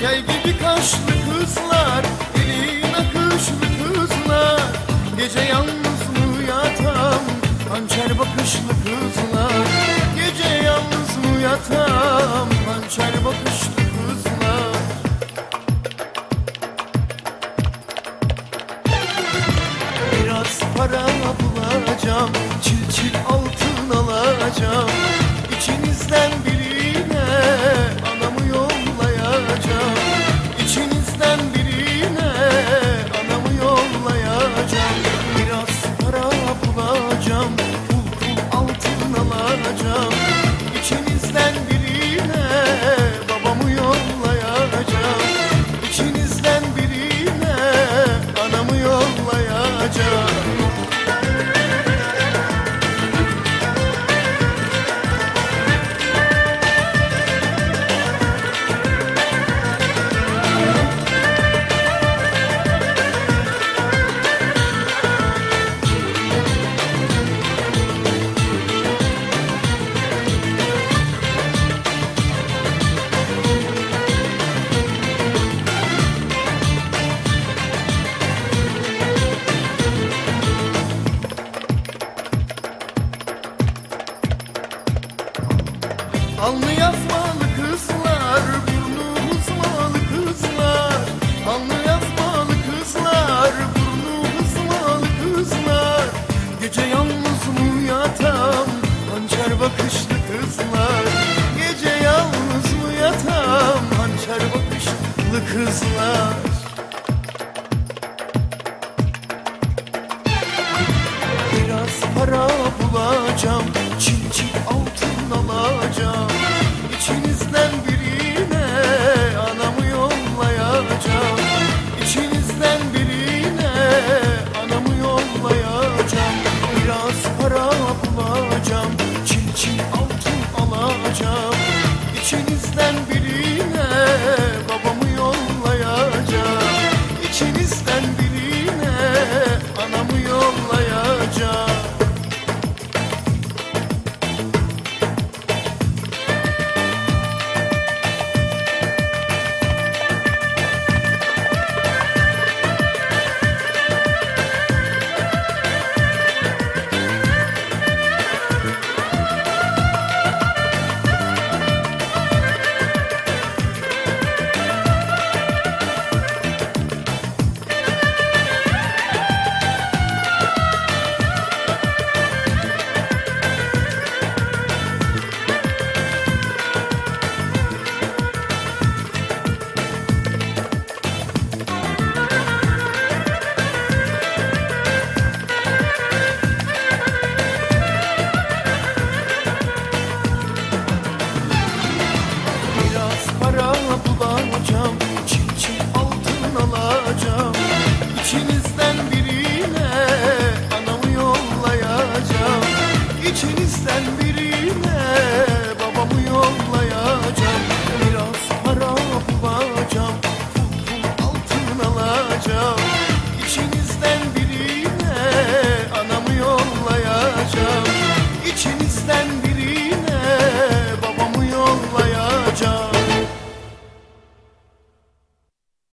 Yay gibi kaşlı kızlar, elin akışlı kızlar, gece yalnız mı yatam, hançer bakışlı kızlar, gece yalnız mı yatam, hançer bakışlı kızlar. Biraz para bulacağım, çil çil altın alacağım, İçinizden birine anamı yollayacağım, İçinizden birine anamı yollayacağım. Biraz para bulacağım, pul pul altın alacağım, İçinizden birine babamı yollayacağım, İçinizden birine anamı yollayacağım. Alnı yazmalı kızlar, burnu hızmalı kızlar, alnı yazmalı kızlar, burnu hızmalı kızlar, gece yalnız mı yatam, hançer bakışlı kızlar, gece yalnız mı yatam, hançer bakışlı kızlar. Biraz para bulacağım, çil çil altın alacağım, İçinizden birine anamı yollayacağım, İçinizden birine anamı yollayacağım. Biraz para bulacağım, çil çil altın alacağım, İçinizden birine babamı yollayacağım, İçinizden birine anamı yollayacağım. Bulacağım, çil çil altın alacağım, İçinizden birine anamı yollayacağım, İçinizden birine